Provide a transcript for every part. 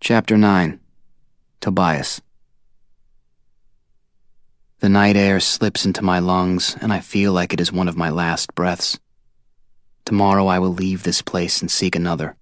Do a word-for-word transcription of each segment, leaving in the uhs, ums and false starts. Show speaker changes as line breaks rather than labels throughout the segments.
Chapter nine. Tobias. The night air slips into my lungs, and I feel like it is one of my last breaths. Tomorrow I will leave this place and seek another.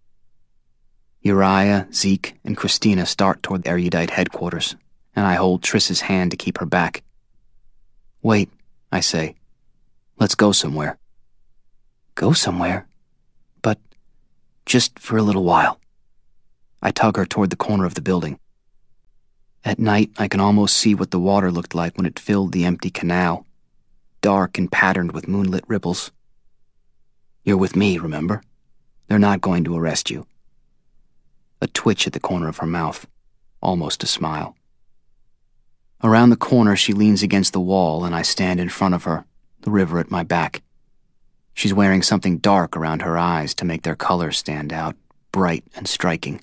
Uriah, Zeke, and Christina start toward the erudite headquarters, and I hold Triss's hand to keep her back. Wait, I say. Let's go somewhere. Go somewhere? But just for a little while. I tug her toward the corner of the building. At night, I can almost see what the water looked like when it filled the empty canal, dark and patterned with moonlit ripples. You're with me, remember? They're not going to arrest you. A twitch at the corner of her mouth, almost a smile. Around the corner, she leans against the wall, and I stand in front of her, the river at my back. She's wearing something dark around her eyes to make their colors stand out, bright and striking.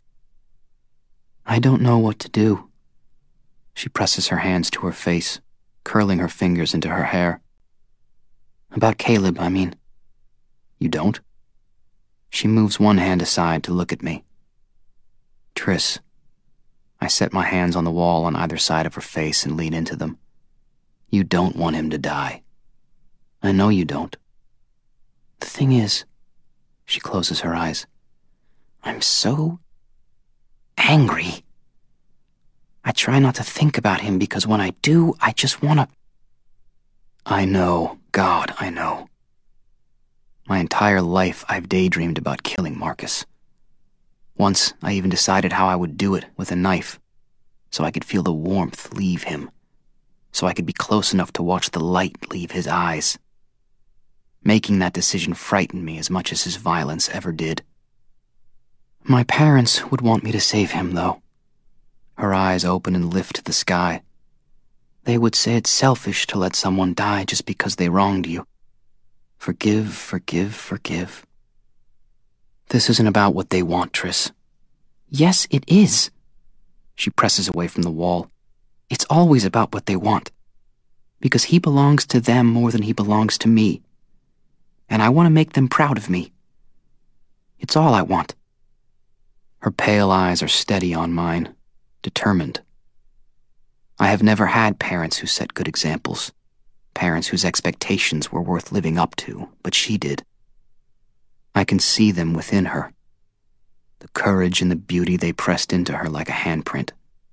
I don't know what to do. She presses her hands to her face, curling her fingers into her hair. About Caleb, I mean. You don't? She moves one hand aside to look at me. Triss. I set my hands on the wall on either side of her face and lean into them. You don't want him to die. I know you don't. The thing is, she closes her eyes, I'm so angry. I try not to think about him because when I do, I just want to... I know, God, I know. My entire life I've daydreamed about killing Marcus. Once, I even decided how I would do it with a knife, so I could feel the warmth leave him, so I could be close enough to watch the light leave his eyes. Making that decision frightened me as much as his violence ever did. My parents would want me to save him, though. Her eyes open and lift to the sky. They would say it's selfish to let someone die just because they wronged you. Forgive, forgive, forgive. This isn't about what they want, Triss. Yes, it is. She presses away from the wall. It's always about what they want. Because he belongs to them more than he belongs to me. And I want to make them proud of me. It's all I want. Her pale eyes are steady on mine, determined. I have never had parents who set good examples, parents whose expectations were worth living up to, but she did. I can see them within her, the courage and the beauty they pressed into her like a handprint.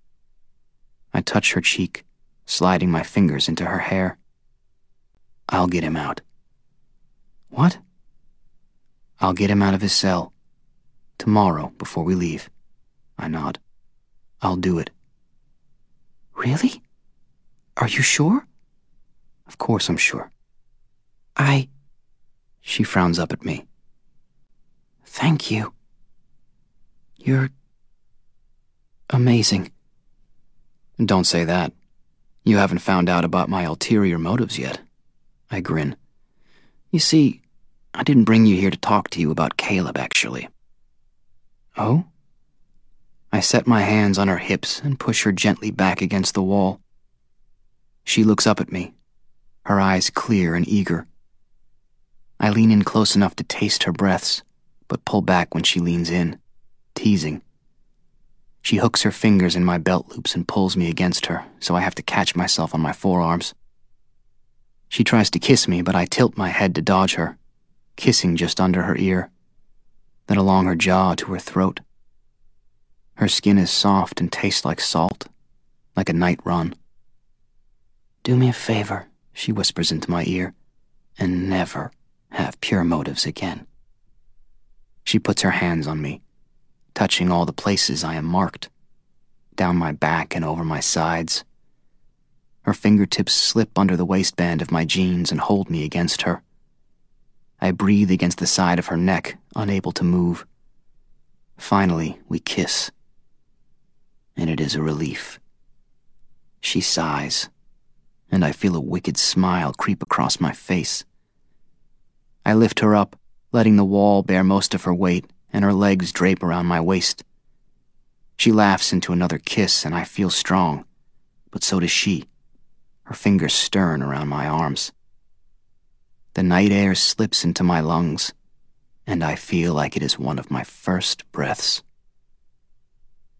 I touch her cheek, sliding my fingers into her hair. I'll get him out. What? I'll get him out of his cell. Tomorrow, before we leave. I nod. I'll do it. Really? Are you sure? Of course I'm sure. I... She frowns up at me. Thank you. You're... amazing. Don't say that. You haven't found out about my ulterior motives yet. I grin. You see, I didn't bring you here to talk to you about Caleb, actually. Oh? I set my hands on her hips and push her gently back against the wall. She looks up at me, her eyes clear and eager. I lean in close enough to taste her breaths, but pull back when she leans in, teasing. She hooks her fingers in my belt loops and pulls me against her, so I have to catch myself on my forearms. She tries to kiss me, but I tilt my head to dodge her, kissing just under her ear, then along her jaw to her throat. Her skin is soft and tastes like salt, like a night run. Do me a favor, she whispers into my ear, and never have pure motives again. She puts her hands on me, touching all the places I am marked, down my back and over my sides. Her fingertips slip under the waistband of my jeans and hold me against her. I breathe against the side of her neck, unable to move. Finally, we kiss. And it is a relief. She sighs, and I feel a wicked smile creep across my face. I lift her up, letting the wall bear most of her weight, and her legs drape around my waist. She laughs into another kiss, and I feel strong, but so does she, her fingers stern around my arms. The night air slips into my lungs, and I feel like it is one of my first breaths.